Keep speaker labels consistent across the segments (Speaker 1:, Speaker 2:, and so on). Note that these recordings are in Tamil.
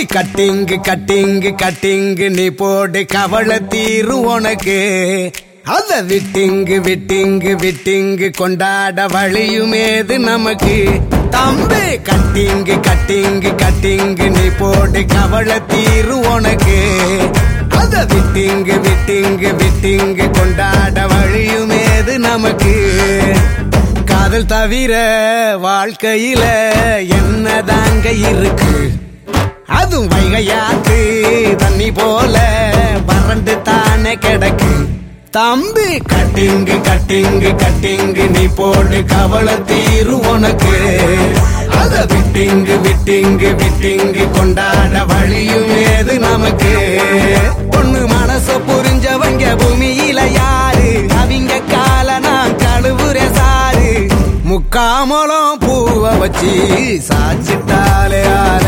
Speaker 1: கட்டிங்கு கட்டிங்கு கட்டிங்கு நீ போடு கவலை தீரு உனக்கு. அத விட்டிங்கு விட்டிங்கு விட்டிங்கு கொண்டாட வழியுமேது நமக்கு. தம்பி கட்டிங்கு கட்டிங்கு கட்டிங்கு நீ போடு கவலை தீரு உனக்கு. அத விட்டிங்கு விட்டிங்கு விட்டிங்கு கொண்டாட வழியுமேது நமக்கு. காதல் தவிர வாழ்க்கையில என்னதாங்க இருக்கு? அதுவும் வைகையாத்து தண்ணி போல வறண்டு தானே கிடக்கு. தம்பி கட்டிங்கு கட்டிங்கு கட்டிங்கு நீ போடு கவலை தீரு உனக்கு. அத விட்டிங்கு விட்டிங்கு விட்டிங்கு கொண்டாட வழியும் ஏது நமக்கு. பொண்ணு மனச புரிஞ்சவங்க பூமியில யாரு? அவங்க கால நான் கழுவுற சாரு. முக்காமலம் பூவை வச்சு சாச்சிட்டாலே ஆற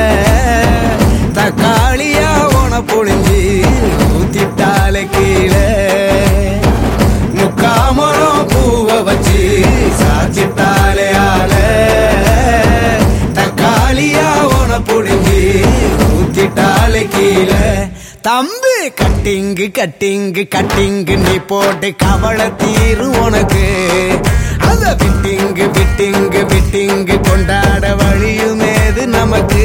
Speaker 1: தக்காளியா உன பொழிஞ்சி ஊத்திட்டாலே கீழே. முக்காமலம் பூவை வச்சு சாச்சிட்டாலே ஆற தக்காளியா உன பொழிஞ்சி ஊத்திட்டாலே கீழே. தம்பி கட்டிங்கு கட்டிங்கு கட்டிங்கு நீ போட்டு கவலை தீரு உனக்கு. அத விட்டிங்கு விட்டிங்கு விட்டிங்கு கொண்டாட வழியுமேது நமக்கு.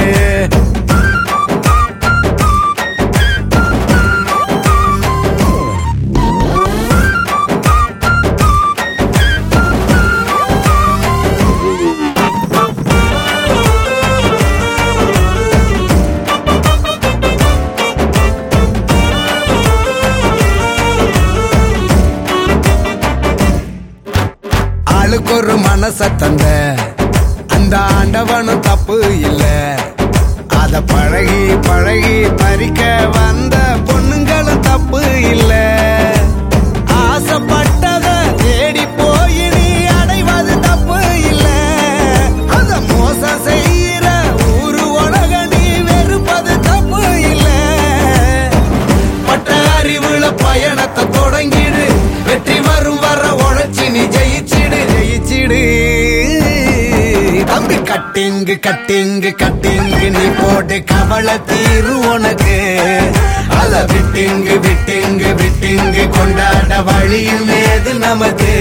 Speaker 1: ஆளுக்கு ஒரு மனச தந்த அந்த ஆண்டவனும் தப்பு இல்ல. அத பழகி பழகி பறிக்க வந்த பொண்ணுங்களும் தப்பு இல்ல. ஆசைப்பட்டத தேடி போய் நீ அடைவது தப்பு இல்ல. அத மோசம் செய்யற ஊரு உலக நீ வெறுப்பது தப்பு இல்ல. பட்ட அறிவுல பயணத்தை தொடங்கிடு. வெற்றி வரும் வர உழைச்சி நீ ஜெயிச்சிடு ஜெயிச்சிடு. தம்பி கட்டிங்கு கட்டிங்கு கட்டிங்கு நீ போட்டு கவலை தீரு உனக்கு. அத விட்டிங்கு விட்டிங்கு விட்டிங்கு கொண்டாட வழியும் ஏது நமக்கு.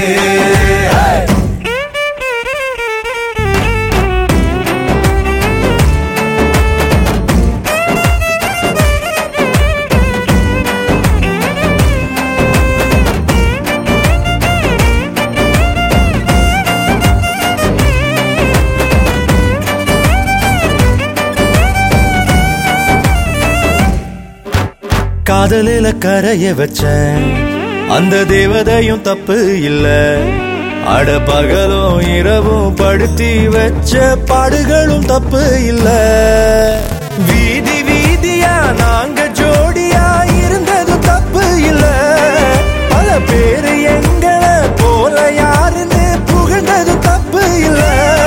Speaker 2: காதலில கரைய வச்ச அந்த தேவதையும் தப்பு இல்ல. அட பகலும் இரவும் படுத்தி வச்ச பாடுகளும் தப்பு இல்ல. வீதி வீதியா நாங்க ஜோடியா இருந்ததும் தப்பு இல்ல. பல பேரு எங்களை போல யாருன்னு புகழ்ந்ததும் தப்பு இல்ல.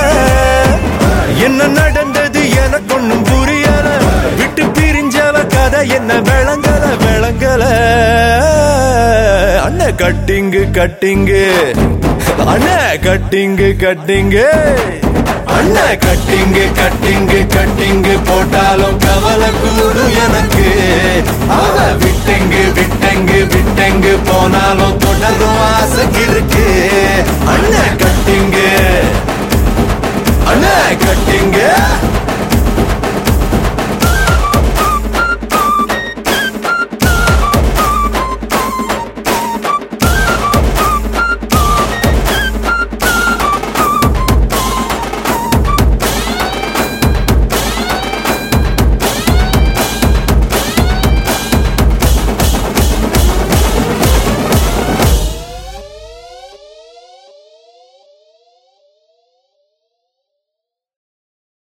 Speaker 2: என்ன நடந்தது எனக்கு ஒண்ணும் புரியல. விட்டு பிரிஞ்சவ கதை என்ன விளங்கல விளங்கல. அண்ண கட்டிங்கு கட்டிங்கு அண்ண கட்டிங்கு கட்டிங்கு அண்ண கட்டிங்கு கட்டிங்கு கட்டிங்கு போட்டாலும் கவலை கூடும் எனக்கு.